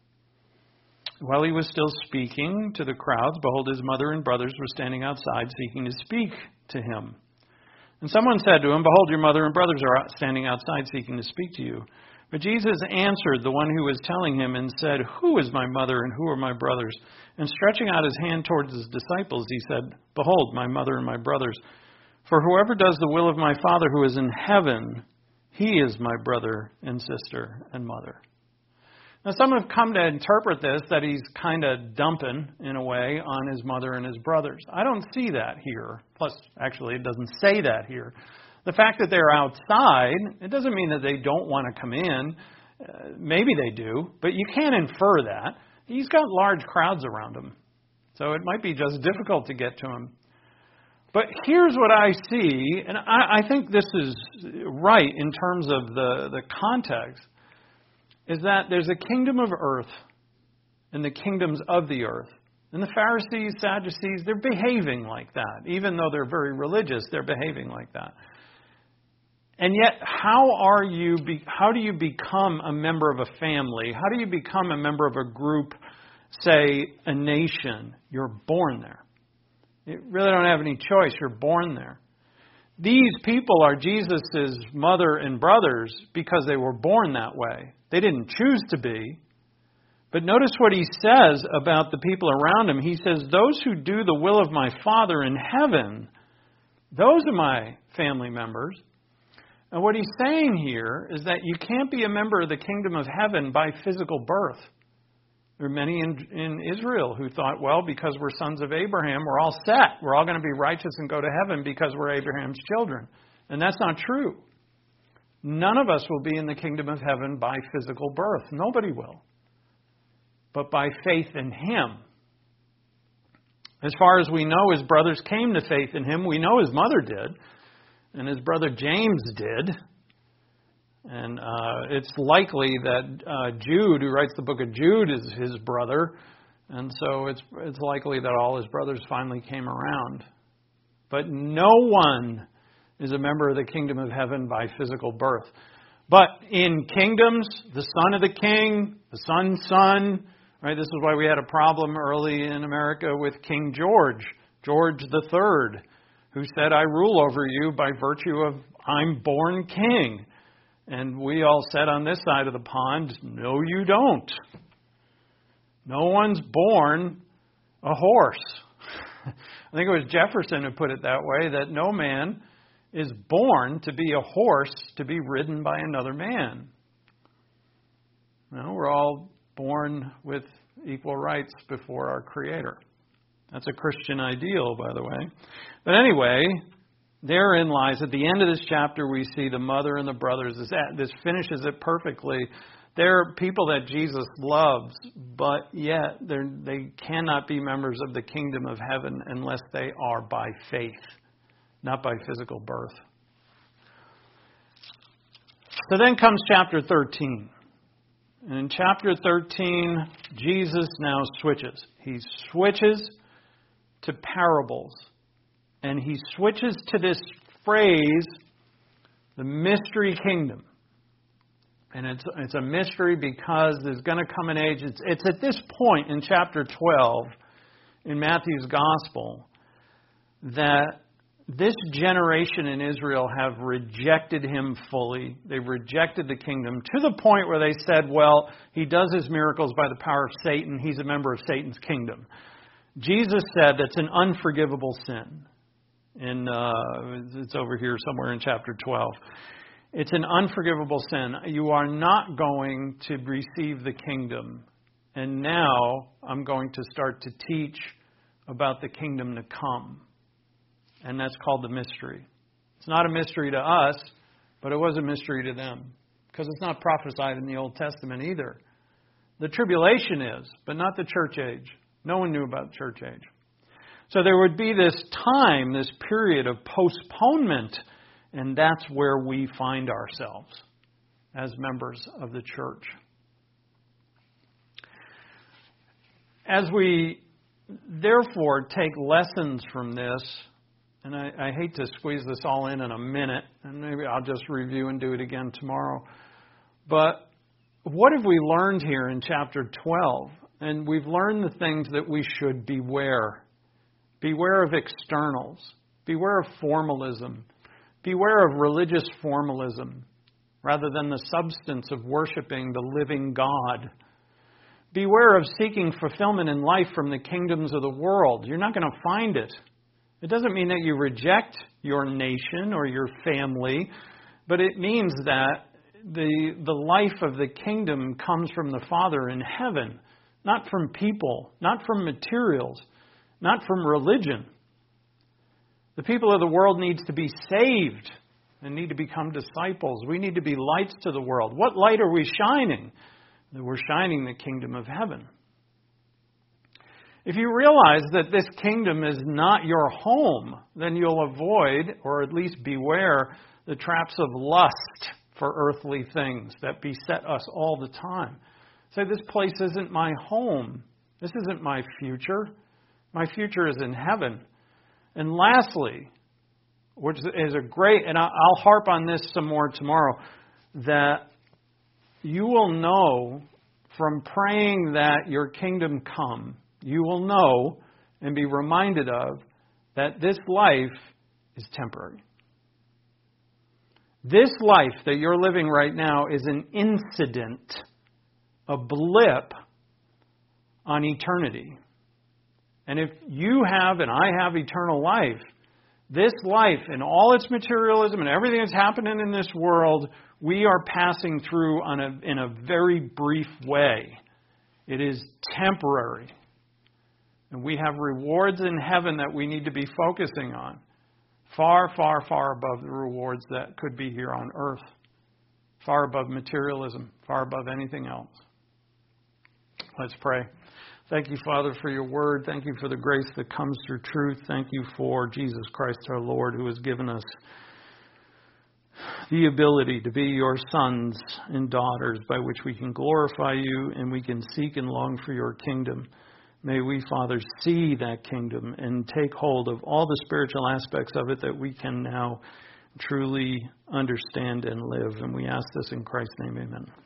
While he was still speaking to the crowds, behold, his mother and brothers were standing outside seeking to speak to him. And someone said to him, behold, your mother and brothers are standing outside seeking to speak to you. But Jesus answered the one who was telling him and said, who is my mother and who are my brothers? And stretching out his hand towards his disciples, he said, behold, my mother and my brothers. For whoever does the will of my Father who is in heaven, he is my brother and sister and mother. Now, some have come to interpret this that he's kind of dumping, in a way, on his mother and his brothers. I don't see that here. Plus, actually, it doesn't say that here. The fact that they're outside, it doesn't mean that they don't want to come in. Uh, maybe they do, but you can't infer that. He's got large crowds around him, so it might be just difficult to get to him. But here's what I see, and I, I think this is right in terms of the, the context, is that there's a kingdom of earth and the kingdoms of the earth. And the Pharisees, Sadducees, they're behaving like that. Even though they're very religious, they're behaving like that. And yet, how are you? Be, how do you become a member of a family? How do you become a member of a group, say, a nation? You're born there. You really don't have any choice. You're born there. These people are Jesus' mother and brothers because they were born that way. They didn't choose to be. But notice what he says about the people around him. He says, those who do the will of my Father in heaven, those are my family members. And what he's saying here is that you can't be a member of the kingdom of heaven by physical birth. There are many in, in Israel who thought, well, because we're sons of Abraham, we're all set. We're all going to be righteous and go to heaven because we're Abraham's children. And that's not true. None of us will be in the kingdom of heaven by physical birth. Nobody will. But by faith in him. As far as we know, his brothers came to faith in him. We know his mother did. And his brother James did. And uh, it's likely that uh, Jude, who writes the book of Jude, is his brother. And so it's it's likely that all his brothers finally came around. But no one is a member of the kingdom of heaven by physical birth. But in kingdoms, the son of the king, the son's son, right? This is why we had a problem early in America with King George, George the Third, who said, I rule over you by virtue of I'm born king. And we all said on this side of the pond, no, you don't. No one's born a horse. I think it was Jefferson who put it that way, that no man is born to be a horse to be ridden by another man. No, we're all born with equal rights before our Creator. That's a Christian ideal, by the way. But anyway, therein lies, at the end of this chapter, we see the mother and the brothers. This, this finishes it perfectly. They're people that Jesus loves, but yet they cannot be members of the kingdom of heaven unless they are by faith, not by physical birth. So then comes chapter thirteen. And in chapter thirteen, Jesus now switches. He switches to parables. And he switches to this phrase, the mystery kingdom. And it's it's a mystery because there's going to come an age. It's, it's at this point in chapter twelve in Matthew's Gospel that this generation in Israel have rejected him fully. They've rejected the kingdom to the point where they said, well, he does his miracles by the power of Satan. He's a member of Satan's kingdom. Jesus said that's an unforgivable sin. In uh, it's over here somewhere in chapter twelve. It's an unforgivable sin. You are not going to receive the kingdom. And now I'm going to start to teach about the kingdom to come. And that's called the mystery. It's not a mystery to us, but it was a mystery to them. Because it's not prophesied in the Old Testament either. The tribulation is, but not the church age. No one knew about the church age. So there would be this time, this period of postponement. And that's where we find ourselves as members of the church. As we therefore take lessons from this, and I, I hate to squeeze this all in in a minute, and maybe I'll just review and do it again tomorrow. But what have we learned here in chapter twelve? And we've learned the things that we should beware. Beware of externals. Beware of formalism. Beware of religious formalism rather than the substance of worshiping the living God. Beware of seeking fulfillment in life from the kingdoms of the world. You're not going to find it. It doesn't mean that you reject your nation or your family, but it means that the, the life of the kingdom comes from the Father in heaven, not from people, not from materials, not from religion. The people of the world need to be saved and need to become disciples. We need to be lights to the world. What light are we shining? That we're shining the kingdom of heaven. If you realize that this kingdom is not your home, then you'll avoid, or at least beware, the traps of lust for earthly things that beset us all the time. Say, this place isn't my home. This isn't my future. My future is in heaven. And lastly, which is a great, and I'll harp on this some more tomorrow, that you will know from praying that your kingdom come, you will know and be reminded of that this life is temporary. This life that you're living right now is an incident, a blip on eternity. And if you have and I have eternal life, this life and all its materialism and everything that's happening in this world, we are passing through on a, in a very brief way. It is temporary. And we have rewards in heaven that we need to be focusing on. Far, far, far above the rewards that could be here on earth. Far above materialism. Far above anything else. Let's pray. Thank you, Father, for your word. Thank you for the grace that comes through truth. Thank you for Jesus Christ our Lord, who has given us the ability to be your sons and daughters by which we can glorify you and we can seek and long for your kingdom. May we, Father, see that kingdom and take hold of all the spiritual aspects of it that we can now truly understand and live. And we ask this in Christ's name, amen.